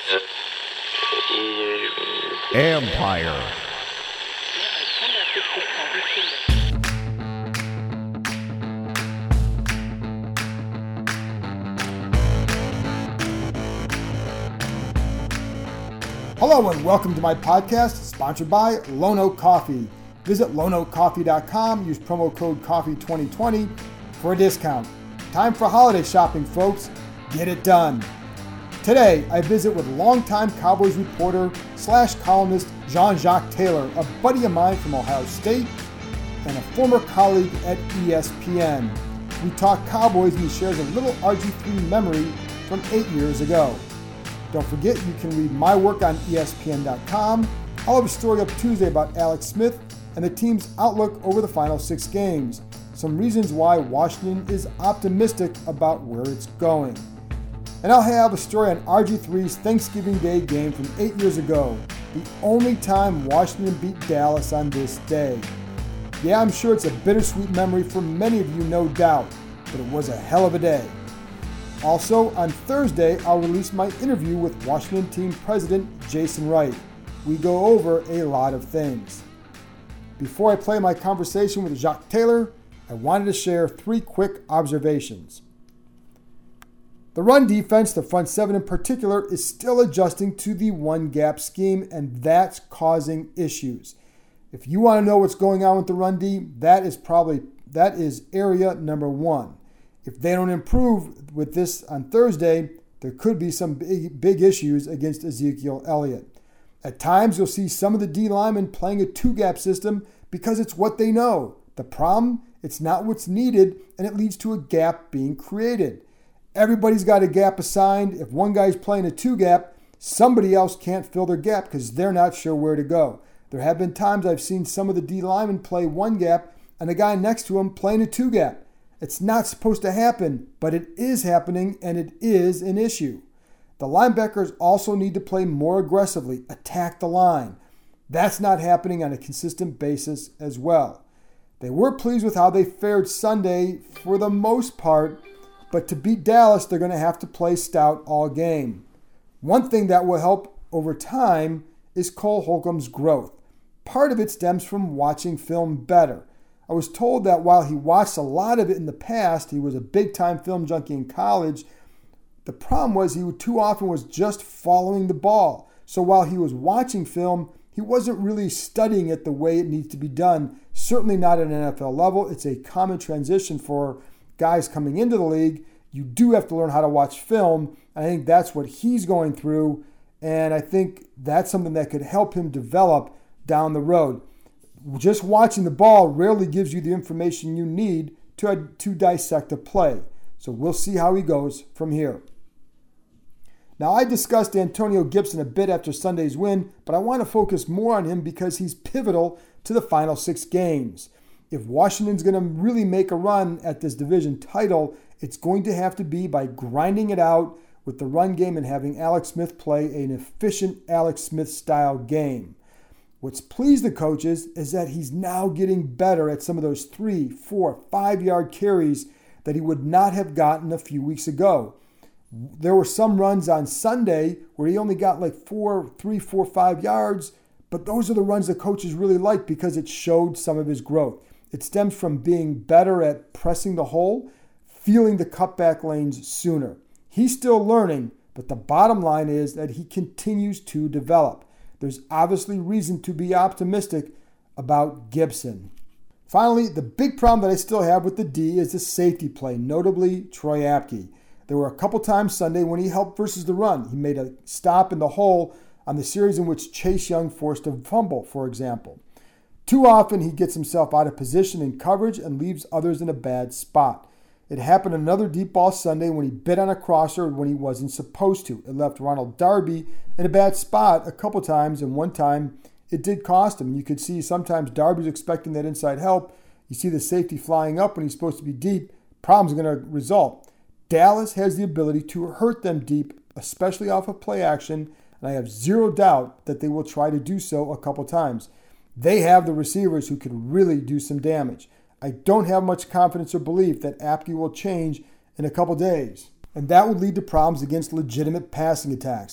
Empire. Hello and welcome to my podcast, sponsored by Lono Coffee. Visit lonocoffee.com, use promo code COFFEE2020 for a discount. Time for holiday shopping, folks. Get it done. Today, I visit with longtime Cowboys reporter / columnist Jean-Jacques Taylor, a buddy of mine from Ohio State and a former colleague at ESPN. We talk Cowboys and he shares a little RG3 memory from 8 years ago. Don't forget, you can read my work on ESPN.com. I'll have a story up Tuesday about Alex Smith and the team's outlook over the final 6 games. Some reasons why Washington is optimistic about where it's going. And I'll have a story on RG3's Thanksgiving Day game from 8 years ago, the only time Washington beat Dallas on this day. Yeah, I'm sure it's a bittersweet memory for many of you, no doubt, but it was a hell of a day. Also, on Thursday, I'll release my interview with Washington team president Jason Wright. We go over a lot of things. Before I play my conversation with Jacques Taylor, I wanted to share 3 quick observations. The run defense, the front 7 in particular, is still adjusting to the one-gap scheme, and that's causing issues. If you want to know what's going on with the run D, that is area number 1. If they don't improve with this on Thursday, there could be some big issues against Ezekiel Elliott. At times, you'll see some of the D linemen playing a 2-gap system because it's what they know. The problem, it's not what's needed, and it leads to a gap being created. Everybody's got a gap assigned. If one guy's playing a 2-gap, somebody else can't fill their gap because they're not sure where to go. There have been times I've seen some of the D linemen play 1-gap and the guy next to him playing a 2-gap. It's not supposed to happen, but it is happening, and it is an issue. The linebackers also need to play more aggressively, attack the line. That's not happening on a consistent basis as well. They were pleased with how they fared Sunday for the most part, but to beat Dallas, they're going to have to play stout all game. One thing that will help over time is Cole Holcomb's growth. Part of it stems from watching film better. I was told that while he watched a lot of it in the past, he was a big-time film junkie in college, the problem was he too often was just following the ball. So while he was watching film, he wasn't really studying it the way it needs to be done. Certainly not at an NFL level. It's a common transition for guys coming into the league. You do have to learn how to watch film. I think that's what he's going through, and I think that's something that could help him develop down the road. Just watching the ball rarely gives you the information you need to dissect a play. So we'll see how he goes from here. Now, I discussed Antonio Gibson a bit after Sunday's win, but I want to focus more on him because he's pivotal to the final 6 games. If Washington's going to really make a run at this division title, it's going to have to be by grinding it out with the run game and having Alex Smith play an efficient Alex Smith-style game. What's pleased the coaches is that he's now getting better at some of those 3, 4, 5-yard carries that he would not have gotten a few weeks ago. There were some runs on Sunday where he only got like 3, 4, 5 yards, but those are the runs the coaches really like because it showed some of his growth. It stems from being better at pressing the hole, feeling the cutback lanes sooner. He's still learning, but the bottom line is that he continues to develop. There's obviously reason to be optimistic about Gibson. Finally, the big problem that I still have with the D is the safety play, notably Troy Apke. There were a couple times Sunday when he helped versus the run. He made a stop in the hole on the series in which Chase Young forced a fumble, for example. Too often he gets himself out of position in coverage and leaves others in a bad spot. It happened another deep ball Sunday when he bit on a crosser when he wasn't supposed to. It left Ronald Darby in a bad spot a couple times, and one time it did cost him. You could see sometimes Darby's expecting that inside help. You see the safety flying up when he's supposed to be deep. Problems are going to result. Dallas has the ability to hurt them deep, especially off of play action, and I have zero doubt that they will try to do so a couple times. They have the receivers who can really do some damage. I don't have much confidence or belief that Apke will change in a couple days, and that would lead to problems against legitimate passing attacks.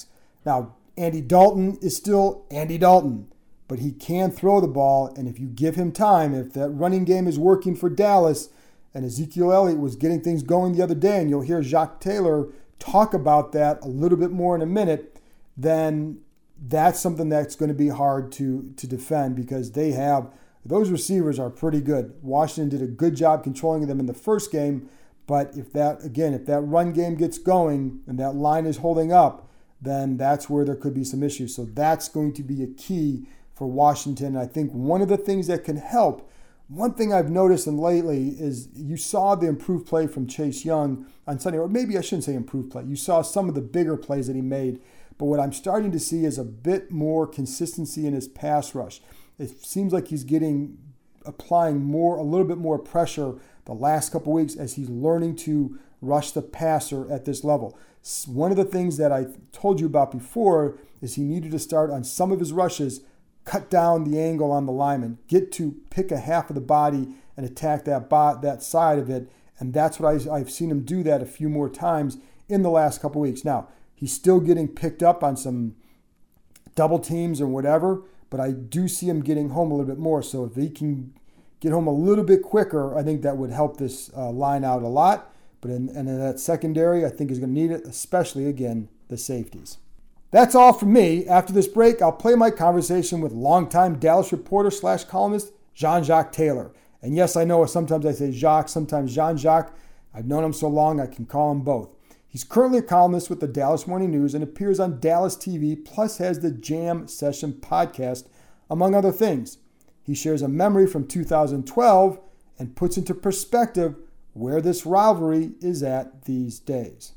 Now, Andy Dalton is still Andy Dalton, but he can throw the ball, and if you give him time, if that running game is working for Dallas, and Ezekiel Elliott was getting things going the other day, and you'll hear Jacques Taylor talk about that a little bit more in a minute, then that's something that's going to be hard to defend because those receivers are pretty good. Washington did a good job controlling them in the first game, but if that run game gets going and that line is holding up, then that's where there could be some issues. So that's going to be a key for Washington. I think one of the things that can help, one thing I've noticed lately is you saw the improved play from Chase Young on Sunday, or maybe I shouldn't say improved play. You saw some of the bigger plays that he made, but what I'm starting to see is a bit more consistency in his pass rush. It seems like he's applying a little bit more pressure the last couple weeks as he's learning to rush the passer at this level. One of the things that I told you about before is he needed to start on some of his rushes, cut down the angle on the lineman, get to pick a half of the body and attack that side of it. And that's what I've seen him do that a few more times in the last couple weeks. Now, he's still getting picked up on some double teams or whatever, but I do see him getting home a little bit more. So if he can get home a little bit quicker, I think that would help this line out a lot. But in that secondary, I think is going to need it, especially, again, the safeties. That's all from me. After this break, I'll play my conversation with longtime Dallas reporter / columnist Jean-Jacques Taylor. And yes, I know sometimes I say Jacques, sometimes Jean-Jacques. I've known him so long, I can call him both. He's currently a columnist with the Dallas Morning News and appears on Dallas TV, plus has the Jam Session podcast, among other things. He shares a memory from 2012 and puts into perspective where this rivalry is at these days.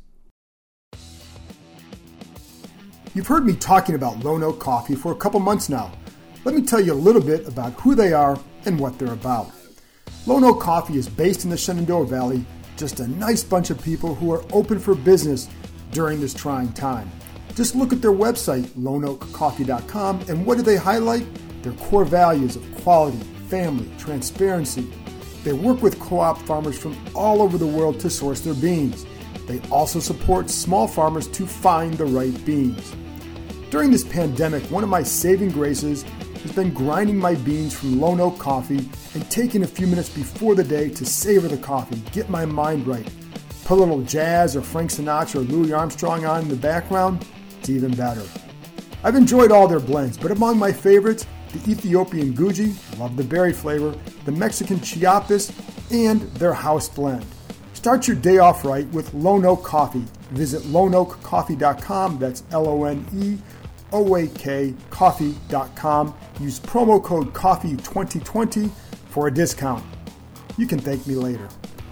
You've heard me talking about Lone Oak Coffee for a couple months now. Let me tell you a little bit about who they are and what they're about. Lone Oak Coffee is based in the Shenandoah Valley, just a nice bunch of people who are open for business during this trying time. Just look at their website, loneoakcoffee.com, and what do they highlight? Their core values of quality, family, transparency. They work with co-op farmers from all over the world to source their beans. They also support small farmers to find the right beans. During this pandemic, one of my saving graces has been grinding my beans from Lone Oak Coffee and taking a few minutes before the day to savor the coffee, get my mind right. Put a little jazz or Frank Sinatra or Louis Armstrong on in the background, it's even better. I've enjoyed all their blends, but among my favorites, the Ethiopian Guji, love the berry flavor, the Mexican Chiapas, and their house blend. Start your day off right with Lone Oak Coffee. Visit loneoakcoffee.com, that's LONEOAK coffee.com. Use promo code COFFEE2020 for a discount. You can thank me later.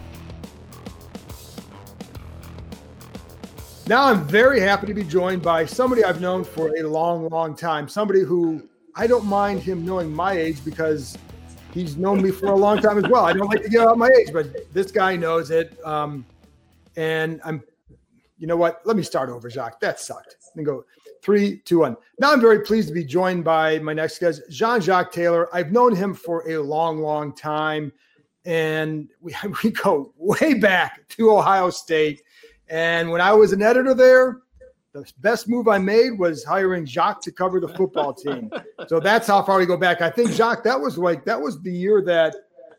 Now I'm very happy to be joined by somebody I've known for a long, long time. Somebody who I don't mind him knowing my age because he's known me for a long time as well. I don't like to give out my age, but this guy knows it. And you know what? Let me start over, Jacques. That sucked. Then go 3, 2, 1. Now I'm very pleased to be joined by my next guest, Jean-Jacques Taylor. I've known him for a long, long time. And we go way back to Ohio State. And when I was an editor there, the best move I made was hiring Jacques to cover the football team. So that's how far we go back. I think, Jacques, that was the year that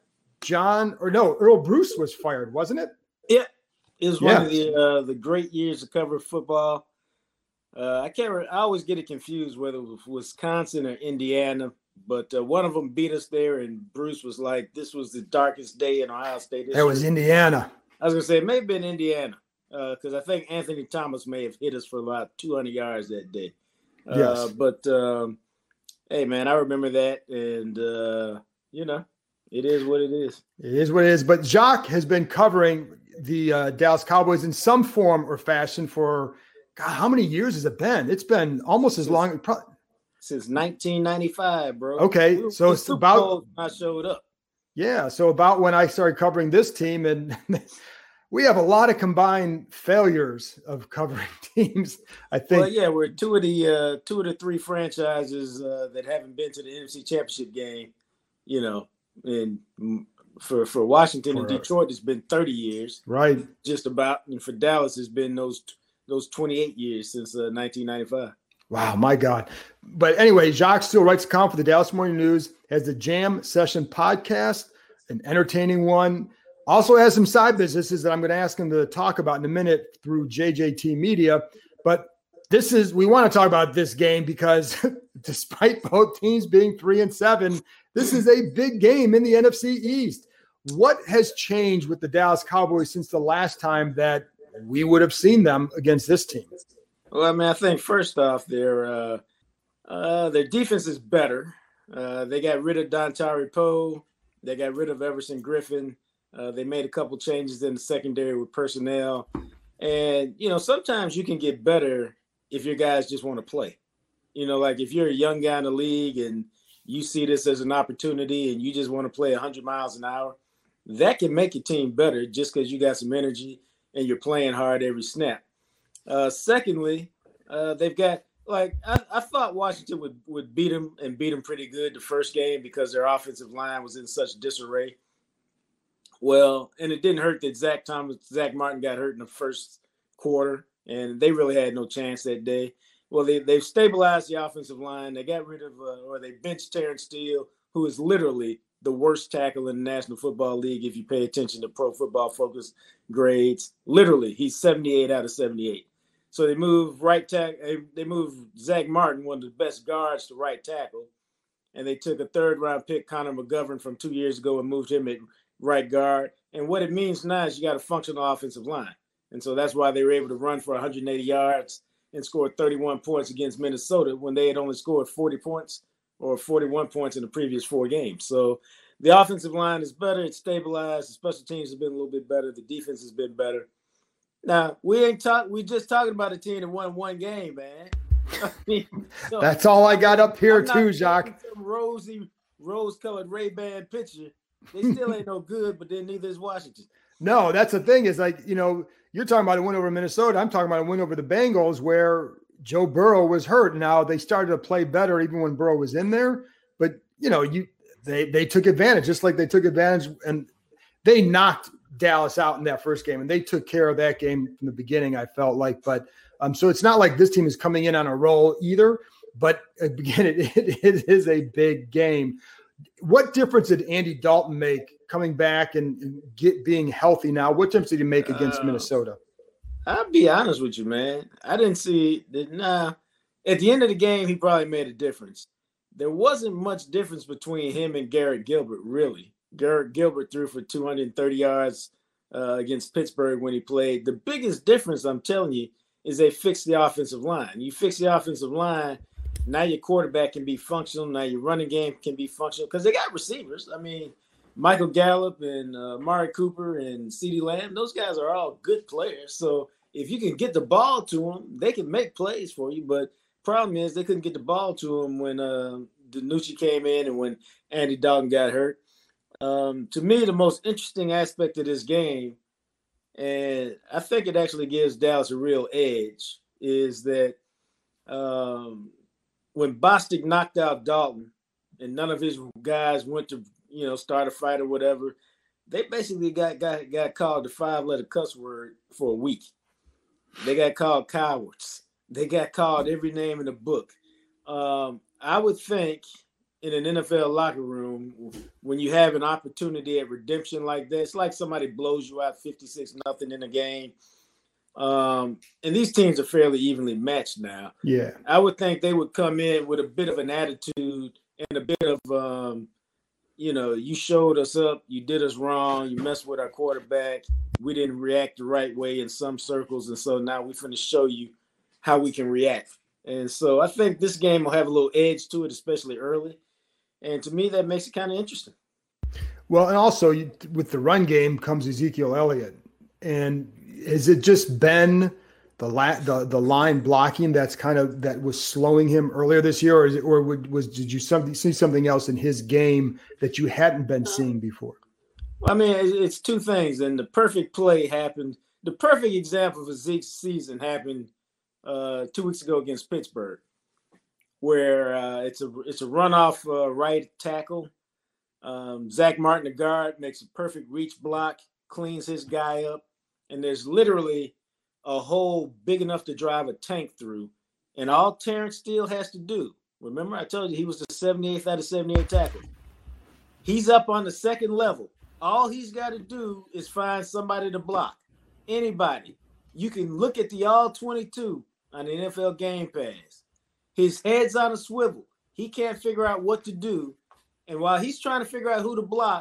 Earl Bruce was fired, wasn't it? Yeah. It was one of the great years to cover football. I always get it confused whether it was Wisconsin or Indiana, but one of them beat us there, and Bruce was like, this was the darkest day in Ohio State history. It was Indiana. I was going to say it may have been Indiana. Because I think Anthony Thomas may have hit us for about 200 yards that day. Yes. But, hey, man, I remember that. And, it is what it is. It is what it is. But Jacques has been covering the Dallas Cowboys in some form or fashion for, God, how many years has it been? It's been almost as long. Since 1995, bro. Okay. So it's about. I showed up. Yeah. So about when I started covering this team, and we have a lot of combined failures of covering teams, I think. Well, yeah, we're two of the three franchises that haven't been to the NFC Championship game, and for Washington and Detroit, it's been 30 years. Right. Just about. And for Dallas, it's been those 28 years since 1995. Wow, my God. But anyway, Jacques still writes a column for the Dallas Morning News, has the Jam Session podcast, an entertaining one. Also has some side businesses that I'm going to ask him to talk about in a minute through JJT Media. But we want to talk about this game because despite both teams being 3-7, this is a big game in the NFC East. What has changed with the Dallas Cowboys since the last time that we would have seen them against this team? Well, I mean, I think first off, their defense is better. They got rid of Dontari Poe. They got rid of Everson Griffin. They made a couple changes in the secondary with personnel. And, sometimes you can get better if your guys just want to play. Like if you're a young guy in the league and you see this as an opportunity and you just want to play 100 miles an hour, that can make your team better just because you got some energy and you're playing hard every snap. Secondly, they've got I thought Washington would beat them and beat them pretty good the first game because their offensive line was in such disarray. Well, and it didn't hurt that Zach Martin got hurt in the first quarter, and they really had no chance that day. Well, they've stabilized the offensive line. They got rid of or they benched Terrence Steele, who is literally the worst tackle in the National Football League if you pay attention to Pro Football Focus grades. Literally, he's 78 out of 78. So they moved They moved Zach Martin, one of the best guards, to right tackle, and they took a third-round pick, Connor McGovern, from 2 years ago and moved him at right guard. And what it means now is you got a functional offensive line, and so that's why they were able to run for 180 yards and scored 31 points against Minnesota when they had only scored 40 points or 41 points in the previous 4 games. So the offensive line is better. It's stabilized. The special teams have been a little bit better. The defense has been better. Now, we just talking about a team that won 1 game, man. I mean, so that's all I got up here too, Jacques. Some rose-colored Ray-Ban picture. They still ain't no good, but then neither is Washington. No, that's the thing is you're talking about a win over Minnesota. I'm talking about a win over the Bengals where Joe Burrow was hurt. Now they started to play better even when Burrow was in there, but they took advantage, just like they took advantage and they knocked Dallas out in that first game, and they took care of that game from the beginning, I felt like. But so it's not like this team is coming in on a roll either, but again, it is a big game. What difference did Andy Dalton make coming back and being healthy now? What difference did he make against Minnesota? I'll be honest with you, man. I didn't see that. Nah, at the end of the game, he probably made a difference. There wasn't much difference between him and Garrett Gilbert, really. Garrett Gilbert threw for 230 yards against Pittsburgh when he played. The biggest difference, I'm telling you, is they fixed the offensive line. You fix the offensive line, now your quarterback can be functional. Now your running game can be functional because they got receivers. I mean, Michael Gallup and Amari Cooper and CeeDee Lamb, those guys are all good players. So if you can get the ball to them, they can make plays for you. But problem is they couldn't get the ball to them when DiNucci came in and when Andy Dalton got hurt. To me, the most interesting aspect of this game, and I think it actually gives Dallas a real edge, is that when Bostic knocked out Dalton and none of his guys went to, start a fight or whatever, they basically got called the 5-letter cuss word for a week. They got called cowards. They got called every name in the book. I would think in an NFL locker room, when you have an opportunity at redemption like that, it's like somebody blows you out 56-0 in a game. And these teams are fairly evenly matched now. Yeah. I would think they would come in with a bit of an attitude and a bit of, you showed us up, you did us wrong, you messed with our quarterback, we didn't react the right way in some circles, and so now we're going to show you how we can react. And so I think this game will have a little edge to it, especially early. And to me, that makes it kind of interesting. Well, and also with the run game comes Ezekiel Elliott. And has it just been the line blocking that was slowing him earlier this year, did you see something else in his game that you hadn't been seeing before? I mean, it's two things, and the perfect play happened. The perfect example of Zeke's season happened 2 weeks ago against Pittsburgh, where it's a runoff right tackle. Zach Martin, the guard, makes a perfect reach block, cleans his guy up, and there's literally a hole big enough to drive a tank through, And all Terrence Steele has to do, remember I told you he was the 78th out of 78 tackles. He's up on the second level. All he's got to do is find somebody to block. Anybody. You can look at the all 22 on the NFL Game Pass. His head's on a swivel. He can't figure out what to do. And while he's trying to figure out who to block,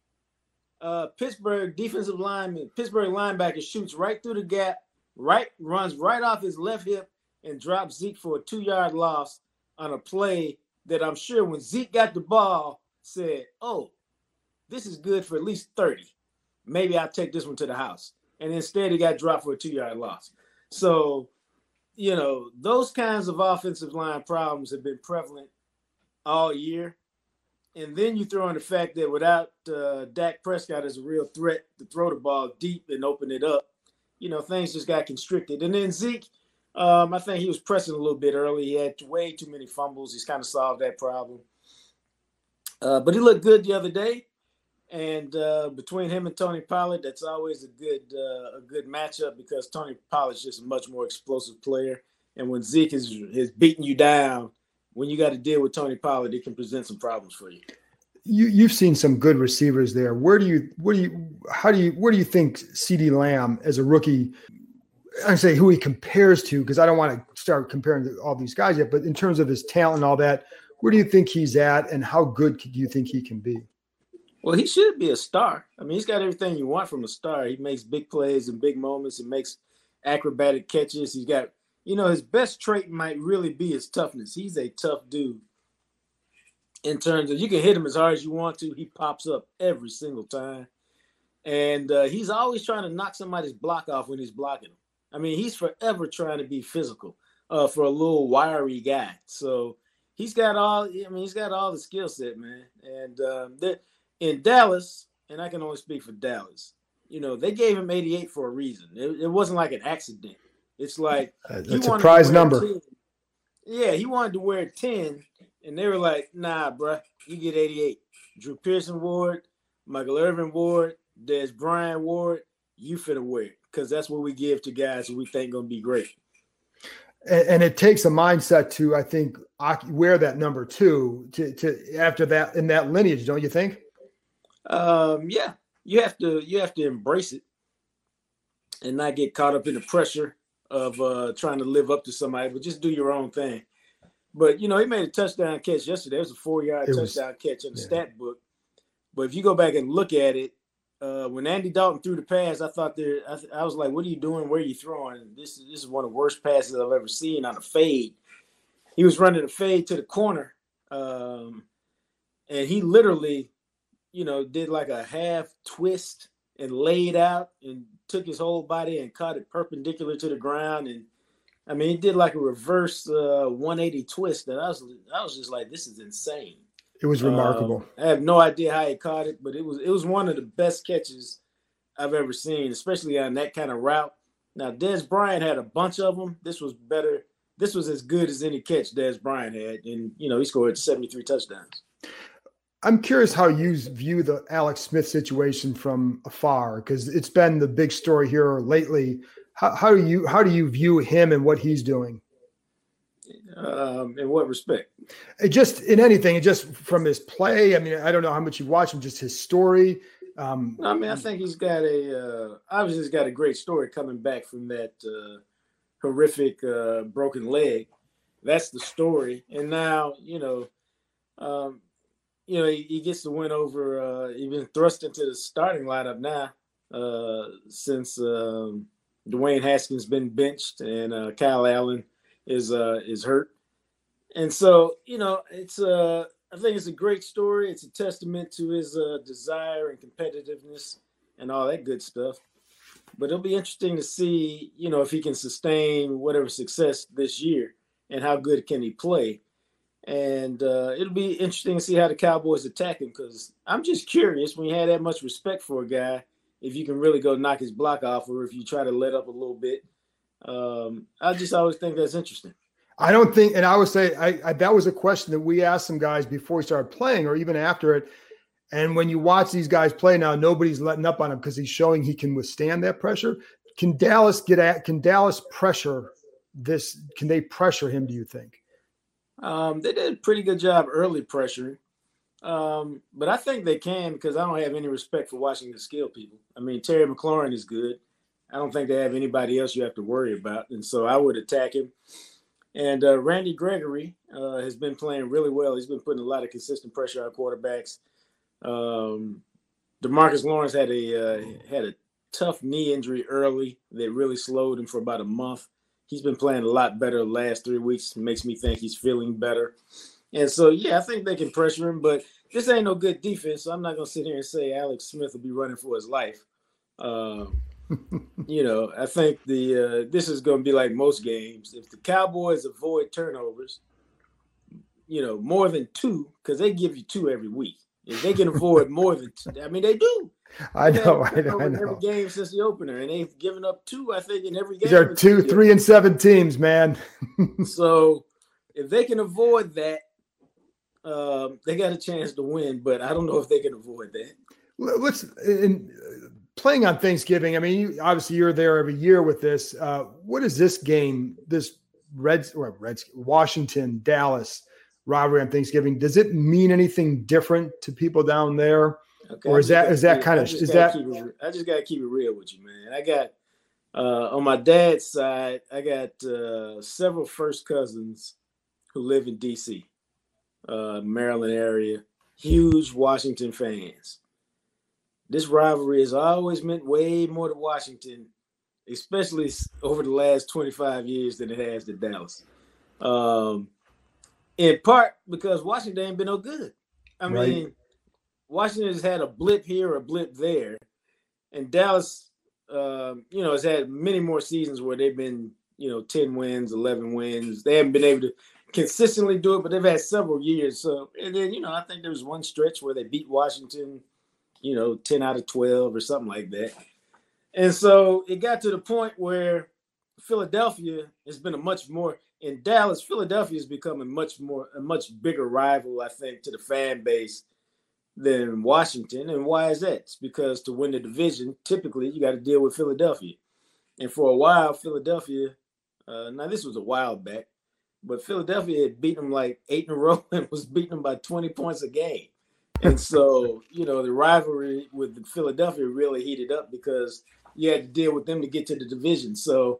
Pittsburgh linebacker shoots right through the gap, runs right off his left hip and drops Zeke for a 2-yard loss on a play that I'm sure when Zeke got the ball said, oh, this is good for at least 30. Maybe I'll take this one to the house. And instead he got dropped for a 2-yard loss. So, those kinds of offensive line problems have been prevalent all year. And then you throw in the fact that without Dak Prescott as a real threat to throw the ball deep and open it up, things just got constricted. And then Zeke, I think he was pressing a little bit early. He had way too many fumbles. He's kind of solved that problem. But he looked good the other day. And between him and Tony Pollard, that's always a good matchup because Tony Pollard's just a much more explosive player. And when Zeke is beating you down, when you got to deal with Tony Pollard, it can present some problems for you. You've seen some good receivers there. Where do you think CeeDee Lamb as a rookie? I say who he compares to because I don't want to start comparing to all these guys yet. But in terms of his talent and all that, where do you think he's at, and how good do you think he can be? Well, he should be a star. I mean, he's got everything you want from a star. He makes big plays and big moments and makes acrobatic catches. He's got, his best trait might really be his toughness. He's a tough dude in terms of you can hit him as hard as you want to. He pops up every single time. And he's always trying to knock somebody's block off when he's blocking him. I mean, he's forever trying to be physical for a little wiry guy. So he's got all the skill set, man. And in Dallas, and I can only speak for Dallas, they gave him 88 for a reason. It wasn't like an accident. It's like it's a prize number. 10. Yeah, he wanted to wear 10, and they were like, nah, bro, you get 88. Drew Pearson Ward, Michael Irvin Ward, Dez Bryant Ward, you finna wear it because that's what we give to guys who we think going to be great. And it takes a mindset to, I think, wear that number 2 to after that in that lineage, don't you think? Yeah, you have to embrace it and not get caught up in the pressure of trying to live up to somebody, but just do your own thing. But he made a touchdown catch yesterday. It was a 4-yard touchdown catch in the stat book. But if you go back and look at it, when Andy Dalton threw the pass, I thought I was like, "What are you doing? Where are you throwing? This is one of the worst passes I've ever seen on a fade." He was running a fade to the corner, and he literally, did like a half twist and laid out and took his whole body and caught it perpendicular to the ground. And I mean, he did like a reverse 180 twist that I was just like, this is insane. It was remarkable. I have no idea how he caught it, but it was one of the best catches I've ever seen, especially on that kind of route. Now, Dez Bryant had a bunch of them. This was better. This was as good as any catch Dez Bryant had. And, he scored 73 touchdowns. I'm curious how you view the Alex Smith situation from afar, because it's been the big story here lately. How do you view him and what he's doing? In what respect? Just in anything, just from his play. I mean, I don't know how much you watch him, just his story. I think he's got obviously he's got a great story coming back from that horrific broken leg. That's the story. And now, he gets the win over. He's been thrust into the starting lineup now since Dwayne Haskins been benched and Kyle Allen is hurt. And so, it's I think it's a great story. It's a testament to his desire and competitiveness and all that good stuff. But it'll be interesting to see, if he can sustain whatever success this year and how good can he play. And it'll be interesting to see how the Cowboys attack him, because I'm just curious, when you have that much respect for a guy, if you can really go knock his block off or if you try to let up a little bit. I just always think that's interesting. I don't think, and I would say that was a question that we asked some guys before he started playing or even after it. And when you watch these guys play now, nobody's letting up on him because he's showing he can withstand that pressure. Can Dallas pressure can they pressure him, do you think? They did a pretty good job early pressuring. But I think they can, because I don't have any respect for Washington skill people. I mean, Terry McLaurin is good. I don't think they have anybody else you have to worry about. And so I would attack him. And Randy Gregory has been playing really well. He's been putting a lot of consistent pressure on quarterbacks. DeMarcus Lawrence had a tough knee injury early that really slowed him for about a month. He's been playing a lot better the last 3 weeks. It makes me think he's feeling better. And so, yeah, I think they can pressure him, but this ain't no good defense, so I'm not going to sit here and say Alex Smith will be running for his life. I think this is going to be like most games. If the Cowboys avoid turnovers, more than 2, because they give you 2 every week. If they can avoid more than 2, I mean, they do. I know. Every game since the opener, and they've given up 2, I think, in every game. These are 2, 3, and 7 teams, man. So if they can avoid that, they got a chance to win, but I don't know if they can avoid that. Playing on Thanksgiving, I mean, obviously you're there every year with this. What is this game, this Washington, Dallas rivalry on Thanksgiving? Does it mean anything different to people down there? Okay, or I just got to keep it real with you, man. I got, on my dad's side, I got several first cousins who live in D.C., Maryland area, huge Washington fans. This rivalry has always meant way more to Washington, especially over the last 25 years than it has to Dallas. In part because Washington ain't been no good. I mean, Washington has had a blip here, a blip there, and Dallas, has had many more seasons where they've been, 10 wins, 11 wins. They haven't been able to consistently do it, but they've had several years. So, and then, I think there was one stretch where they beat Washington, 10 out of 12 or something like that. And so it got to the point where Philadelphia has been in Dallas, Philadelphia has become a much bigger rival, I think, to the fan base than Washington. And why is that? It's because to win the division, typically you got to deal with Philadelphia. And for a while, Philadelphia, now this was a while back, but Philadelphia had beaten them like 8 in a row and was beating them by 20 points a game. And so, the rivalry with Philadelphia really heated up because you had to deal with them to get to the division. So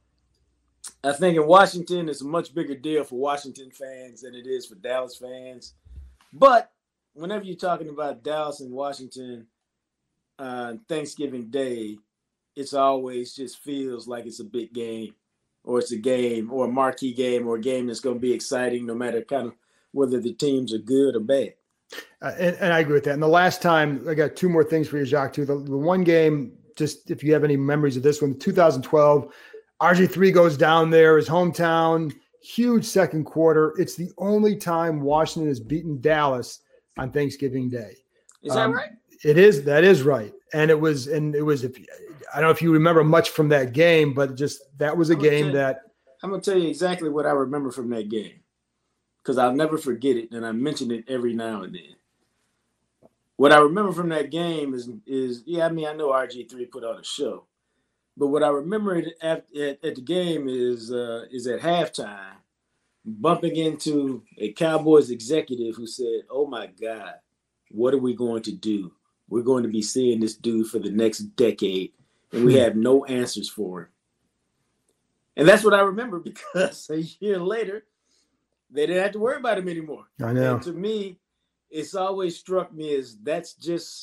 I think in Washington, it's a much bigger deal for Washington fans than it is for Dallas fans. But whenever you're talking about Dallas and Washington on Thanksgiving Day, it's always just feels like it's a big game, or it's a game or a marquee game or a game that's going to be exciting no matter kind of whether the teams are good or bad. And I agree with that. And the last time, I got 2 more things for you, Jacques, too. The one game, just if you have any memories of this one, 2012, RG3 goes down there, his hometown, huge second quarter. It's the only time Washington has beaten Dallas on Thanksgiving Day. Is that right? It is. That is right. And it was, I don't know if you remember much from that game, but that was a game that. I'm going to tell you exactly what I remember from that game, because I'll never forget it, and I mention it every now and then. What I remember from that game is I know RG3 put on a show, but what I remember at the game is at halftime, bumping into a Cowboys executive who said, "Oh my God, what are we going to do? We're going to be seeing this dude for the next decade, and we have no answers for him." And that's what I remember, because a year later, they didn't have to worry about him anymore. I know. And to me, it's always struck me as that's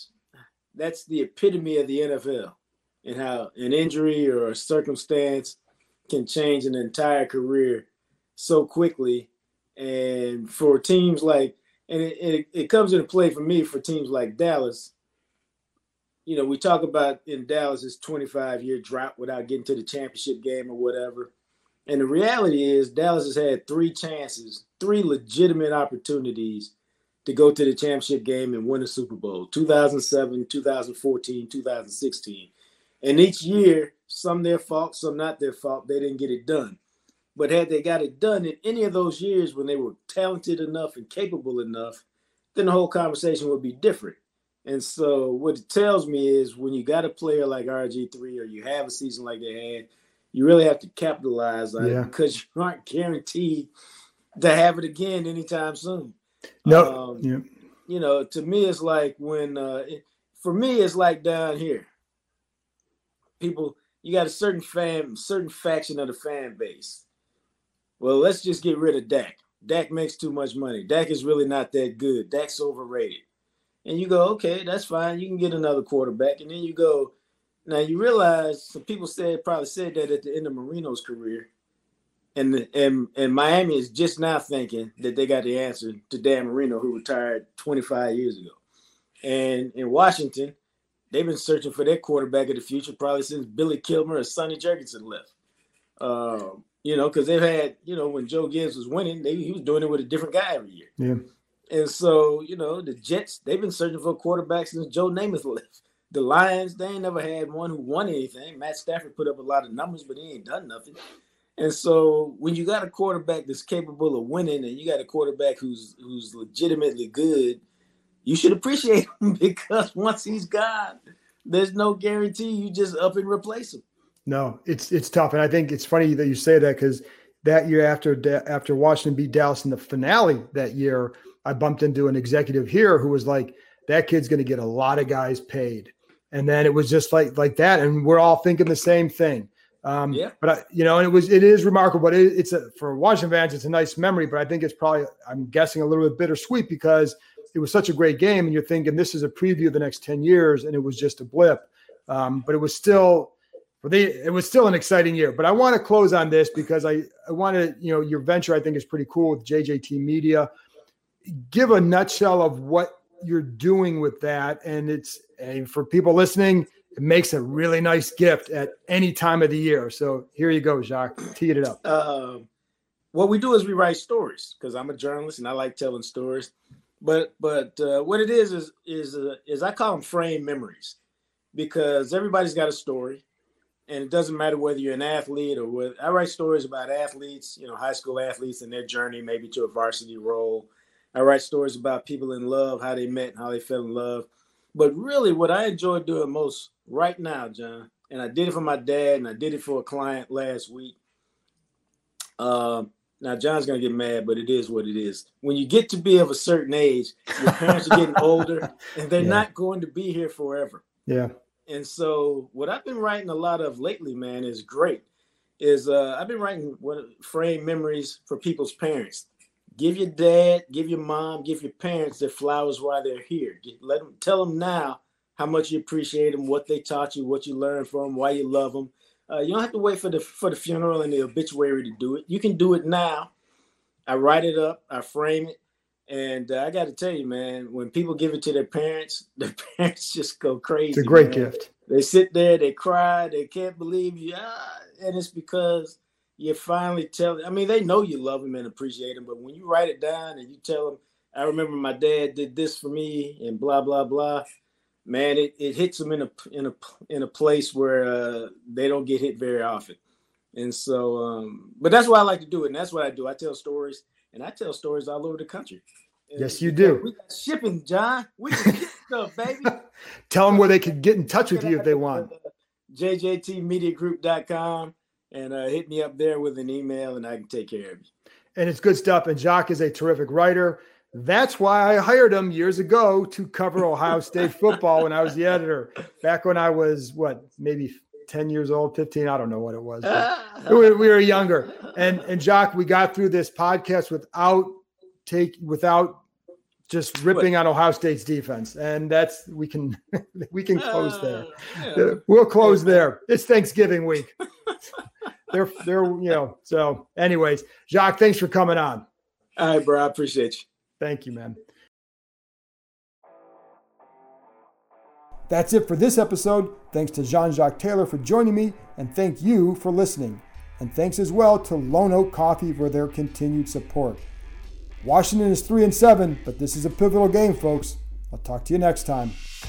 the epitome of the NFL, and how an injury or a circumstance can change an entire career so quickly. And for teams like, and it comes into play for me for teams like Dallas. We talk about in Dallas this 25-year drought without getting to the championship game or whatever. And the reality is Dallas has had 3 chances, 3 legitimate opportunities to go to the championship game and win a Super Bowl, 2007, 2014, 2016. And each year, some their fault, some not their fault, they didn't get it done. But had they got it done in any of those years when they were talented enough and capable enough, then the whole conversation would be different. And so what it tells me is when you got a player like RG3, or you have a season like they had, you really have to capitalize on it because you aren't guaranteed to have it again anytime soon. No. You know, to me, it's like when, for me, it's like down here. People, you got a certain faction of the fan base. Well, let's just get rid of Dak. Dak makes too much money. Dak is really not that good. Dak's overrated. And you go, okay, that's fine. You can get another quarterback. And then you go, now you realize some people probably said that at the end of Marino's career. And Miami is just now thinking that they got the answer to Dan Marino, who retired 25 years ago. And in Washington, they've been searching for their quarterback of the future probably since Billy Kilmer or Sonny Jurgensen left. You know, because they've had, you know, when Joe Gibbs was winning, he was doing it with a different guy every year. Yeah. And so, you know, the Jets, they've been searching for a quarterback since Joe Namath left. The Lions, they ain't never had one who won anything. Matt Stafford put up a lot of numbers, but he ain't done nothing. And so when you got a quarterback that's capable of winning and you got a quarterback who's legitimately good, you should appreciate him because once he's gone, there's no guarantee you just up and replace him. No, it's tough. And I think it's funny that you say that because that year after Washington beat Dallas in the finale that year, I bumped into an executive here who was like, that kid's going to get a lot of guys paid. And then it was just like that. And we're all thinking the same thing. But it is remarkable. But it's for Washington fans, it's a nice memory. But I think it's probably, I'm guessing, a little bit bittersweet because it was such a great game, and you're thinking this is a preview of the next 10 years, and it was just a blip. But it was still an exciting year. But I want to close on this because I want to, your venture I think is pretty cool with JJT Media. Give a nutshell of what you're doing with that, and for people listening, it makes a really nice gift at any time of the year. So here you go, Jacques. Tee it up. What we do is we write stories because I'm a journalist and I like telling stories. But what it is I call them frame memories because everybody's got a story, and it doesn't matter whether you're an athlete or whether I write stories about athletes, high school athletes and their journey maybe to a varsity role. I write stories about people in love, how they met and how they fell in love. But really what I enjoy doing most right now, John, and I did it for my dad and I did it for a client last week. Now, John's going to get mad, but it is what it is. When you get to be of a certain age, your parents are getting older and they're not going to be here forever. Yeah. And so what I've been writing a lot of lately, man, is great. I've been writing frame memories for people's parents. Give your dad, give your mom, give your parents their flowers while they're here. Tell them now how much you appreciate them, what they taught you, what you learned from them, why you love them. You don't have to wait for the funeral and the obituary to do it. You can do it now. I write it up, I frame it, and I got to tell you, man, when people give it to their parents just go crazy. It's a great gift. They sit there, they cry, they can't believe you, and it's because you finally they know you love them and appreciate them, but when you write it down and you tell them, I remember my dad did this for me and blah, blah, blah, man, it hits them in a place where they don't get hit very often. And so, but that's why I like to do it. And that's what I do. I tell stories, and I tell stories all over the country. And yes, you do. We got shipping, John. We can get stuff, baby. Tell them where they can get in touch with you if they want. JJTmediagroup.com. And hit me up there with an email and I can take care of you. And it's good stuff. And Jacques is a terrific writer. That's why I hired him years ago to cover Ohio State football when I was the editor. Back when I was, maybe 10 years old, 15, I don't know what it was. We were younger. And Jacques, we got through this podcast without just ripping on Ohio State's defense. And we can close there. Yeah. We'll close there. It's Thanksgiving week. They're so anyways, Jacques, thanks for coming on. All right, bro. I appreciate you. Thank you, man. That's it for this episode. Thanks to Jean-Jacques Taylor for joining me, and thank you for listening. And thanks as well to Lone Oak Coffee for their continued support. Washington is 3-7, but this is a pivotal game, folks. I'll talk to you next time.